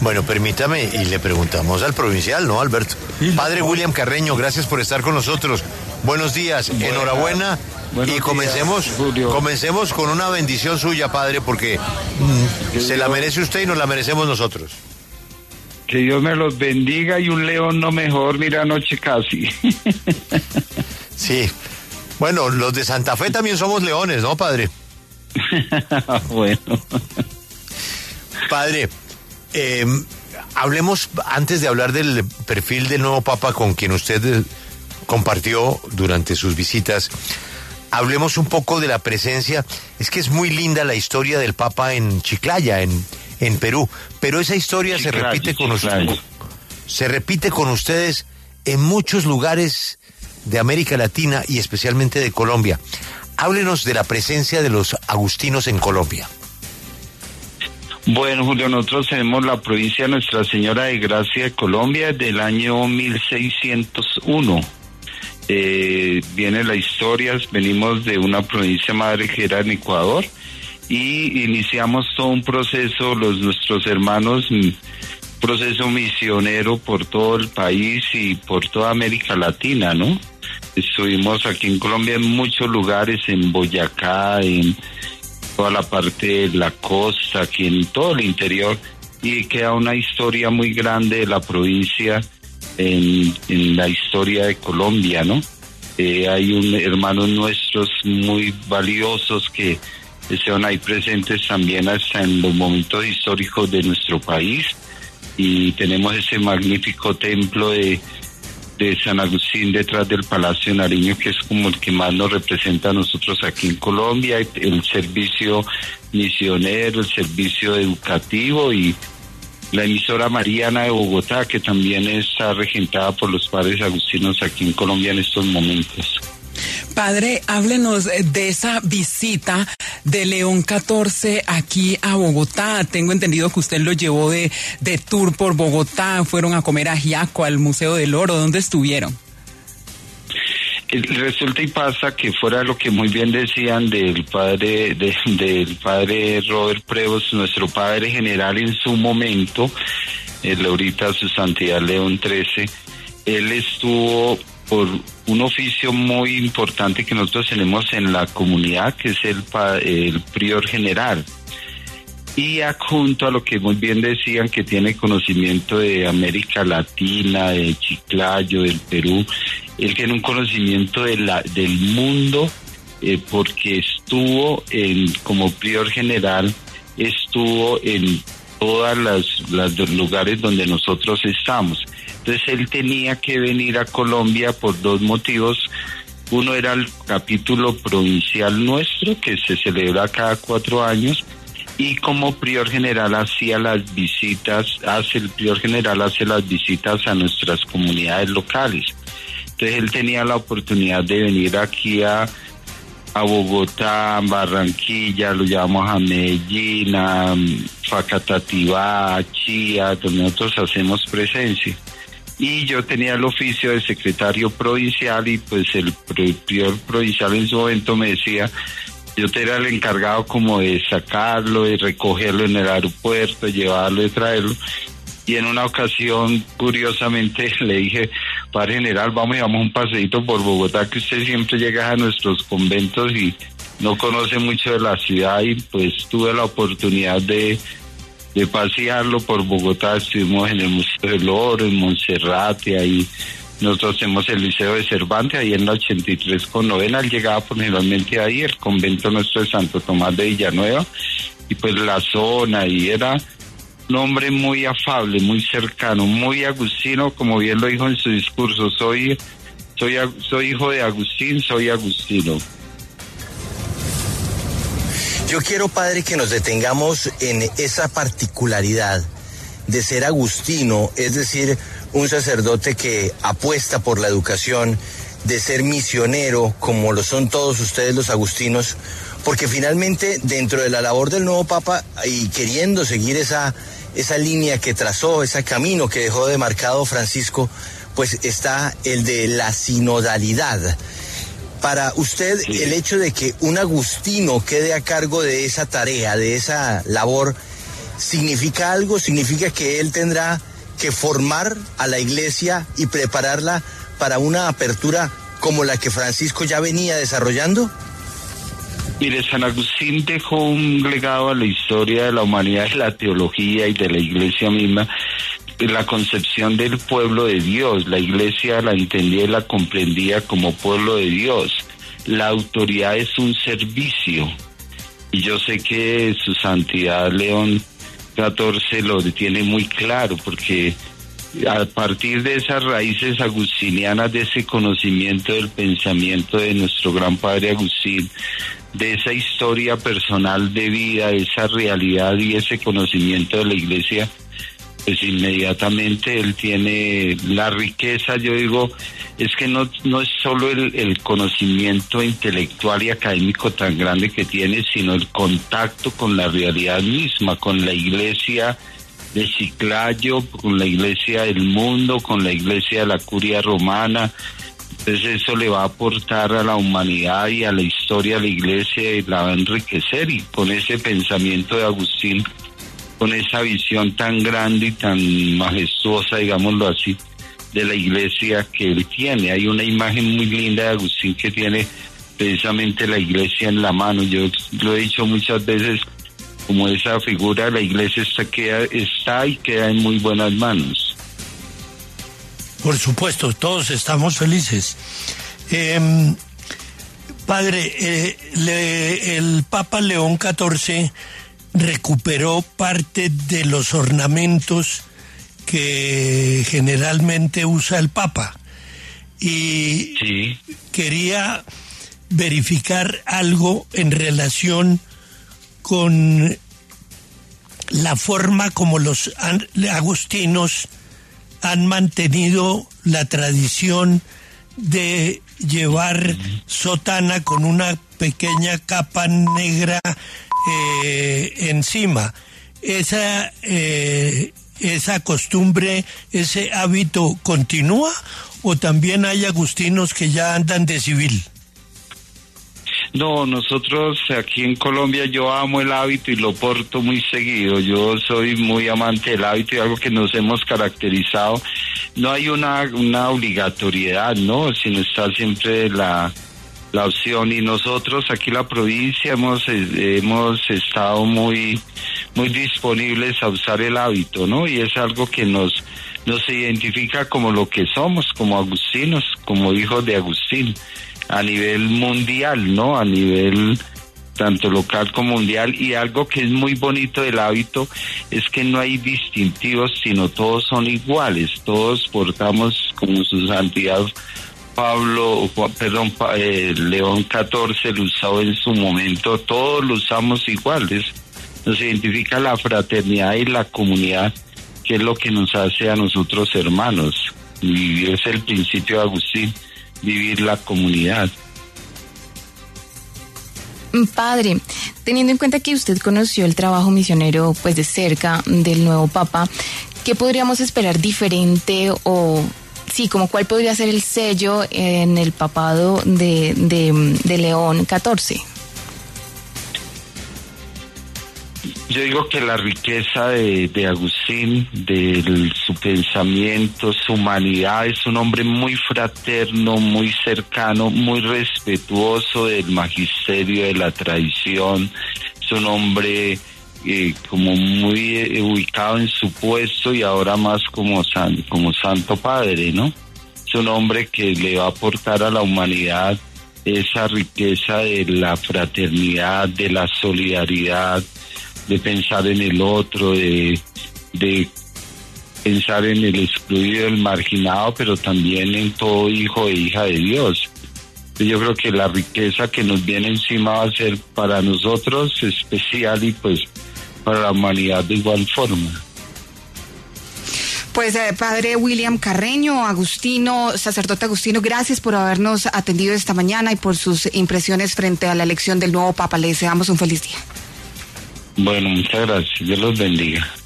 Bueno, permítame y le preguntamos al provincial, ¿no, Alberto? Padre William Carreño, gracias por estar con nosotros. Buenos días, enhorabuena. Y comencemos con una bendición suya, padre, porque se la merece usted y nos la merecemos nosotros. Que Dios me los bendiga y un león no mejor, mira, anoche casi. Sí. Bueno, los de Santa Fe también somos leones, ¿no, padre? Bueno. Padre, hablemos, antes de hablar del perfil del nuevo Papa con quien usted compartió durante sus visitas, hablemos un poco de la presencia. Es que es muy linda la historia del Papa en Chiclayo, en Perú, pero esa historia se repite con ustedes en muchos lugares de América Latina y especialmente de Colombia. Háblenos de la presencia de los agustinos en Colombia. Bueno, Julio, nosotros tenemos la provincia Nuestra Señora de Gracia de Colombia del año 1601. Viene la historia, venimos de una provincia madre que era en Ecuador y iniciamos todo un proceso, nuestros hermanos, proceso misionero por todo el país y por toda América Latina, ¿no? Estuvimos aquí en Colombia en muchos lugares, en Boyacá, en toda la parte de la costa, aquí en todo el interior, y queda una historia muy grande de la provincia en la historia de Colombia, ¿no? Hay hermanos nuestros muy valiosos que están ahí presentes también hasta en los momentos históricos de nuestro país, y tenemos ese magnífico templo de San Agustín detrás del Palacio de Nariño, que es como el que más nos representa a nosotros aquí en Colombia, el servicio misionero, el servicio educativo y la emisora Mariana de Bogotá, que también está regentada por los padres agustinos aquí en Colombia en estos momentos. Padre, háblenos de esa visita de León XIV aquí a Bogotá. Tengo entendido que usted lo llevó de tour por Bogotá, fueron a comer ajiaco al Museo del Oro. ¿Dónde estuvieron? Resulta y pasa que fuera lo que muy bien decían del padre Robert Prevost, nuestro padre general en su momento, ahorita su santidad León XIII, él estuvo por un oficio muy importante que nosotros tenemos en la comunidad, que es el prior general. Y adjunto a lo que muy bien decían, que tiene conocimiento de América Latina, de Chiclayo, del Perú, él tiene un conocimiento del mundo, porque estuvo como prior general, estuvo en todos los lugares donde nosotros estamos. Entonces él tenía que venir a Colombia por dos motivos. Uno era el capítulo provincial nuestro, que se celebra cada 4 años, y como prior general hace las visitas a nuestras comunidades locales. Entonces él tenía la oportunidad de venir aquí a Bogotá, Barranquilla, lo llamamos a Medellín, a Facatativá, a Chía, donde nosotros hacemos presencia. Y yo tenía el oficio de secretario provincial, y pues el prior provincial en su momento me decía, yo era el encargado como de sacarlo, de recogerlo en el aeropuerto, de llevarlo, de traerlo. Y en una ocasión, curiosamente, le dije, padre general, vamos y damos un paseíto por Bogotá, que usted siempre llega a nuestros conventos y no conoce mucho de la ciudad, y pues tuve la oportunidad de pasearlo por Bogotá. Estuvimos en el Museo del Oro, en Monserrate, ahí nosotros hacemos el Liceo de Cervantes, ahí en la 83 con novena, él llegaba generalmente ahí, el convento nuestro de Santo Tomás de Villanueva, y pues la zona, y era un hombre muy afable, muy cercano, muy agustino, como bien lo dijo en su discurso, soy hijo de Agustín, soy agustino. Yo quiero, padre, que nos detengamos en esa particularidad de ser agustino, es decir, un sacerdote que apuesta por la educación, de ser misionero, como lo son todos ustedes los agustinos, porque finalmente dentro de la labor del nuevo Papa, y queriendo seguir esa línea que trazó, ese camino que dejó demarcado Francisco, pues está el de la sinodalidad. Para usted, sí, el hecho de que un agustino quede a cargo de esa tarea, de esa labor, significa algo, significa que él tendrá que formar a la iglesia y prepararla para una apertura como la que Francisco ya venía desarrollando. Mire, San Agustín dejó un legado a la historia de la humanidad, de la teología y de la iglesia misma, la concepción del pueblo de Dios. La iglesia la entendía y la comprendía como pueblo de Dios. La autoridad es un servicio. Y yo sé que su santidad León XIV lo tiene muy claro, porque a partir de esas raíces agustinianas, de ese conocimiento del pensamiento de nuestro gran padre Agustín, de esa historia personal de vida, esa realidad y ese conocimiento de la iglesia, pues inmediatamente él tiene la riqueza. Yo digo, es que no es solo el conocimiento intelectual y académico tan grande que tiene, sino el contacto con la realidad misma, con la iglesia de Chiclayo, con la iglesia del mundo, con la iglesia de la curia romana. Entonces eso le va a aportar a la humanidad y a la historia de la iglesia y la va a enriquecer, y con ese pensamiento de Agustín, con esa visión tan grande y tan majestuosa, digámoslo así, de la iglesia que él tiene. Hay una imagen muy linda de Agustín que tiene precisamente la iglesia en la mano. Yo lo he dicho muchas veces, como esa figura, la iglesia está y queda en muy buenas manos. Por supuesto, todos estamos felices. Padre, el Papa León XIV recuperó parte de los ornamentos que generalmente usa el Papa y sí, quería verificar algo en relación con la forma como los agustinos han mantenido la tradición de llevar sotana con una pequeña capa negra encima. Esa costumbre, ese hábito, ¿continúa o también hay agustinos que ya andan de civil? No, nosotros aquí en Colombia, yo amo el hábito y lo porto muy seguido. Yo soy muy amante del hábito y algo que nos hemos caracterizado. No hay una obligatoriedad, ¿no? Sino está siempre la opción. Y nosotros aquí en la provincia hemos estado muy disponibles a usar el hábito, ¿no? Y es algo que nos identifica como lo que somos, como agustinos, como hijos de Agustín, a nivel mundial, ¿no? A nivel tanto local como mundial. Y algo que es muy bonito del hábito es que no hay distintivos, sino todos son iguales. Todos portamos, como su santidad León XIV lo usaba en su momento, todos lo usamos iguales. Nos identifica la fraternidad y la comunidad, que es lo que nos hace a nosotros hermanos. Y es el principio de Agustín, vivir la comunidad. Padre, teniendo en cuenta que usted conoció el trabajo misionero pues de cerca del nuevo Papa, ¿qué podríamos esperar diferente o sí, como cuál podría ser el sello en el papado de León XIV? Yo digo que la riqueza de Agustín, de su pensamiento, su humanidad, es un hombre muy fraterno, muy cercano, muy respetuoso del magisterio, de la tradición. Es un hombre como muy ubicado en su puesto y ahora más como Santo Padre, ¿no? Es un hombre que le va a aportar a la humanidad esa riqueza de la fraternidad, de la solidaridad, de pensar en el otro, de pensar en el excluido, el marginado, pero también en todo hijo e hija de Dios. Yo creo que la riqueza que nos viene encima va a ser para nosotros especial y pues para la humanidad de igual forma. Pues Padre William Carreño, agustino, sacerdote agustino, gracias por habernos atendido esta mañana y por sus impresiones frente a la elección del nuevo Papa. Le deseamos un feliz día. Bueno, muchas gracias. Dios los bendiga.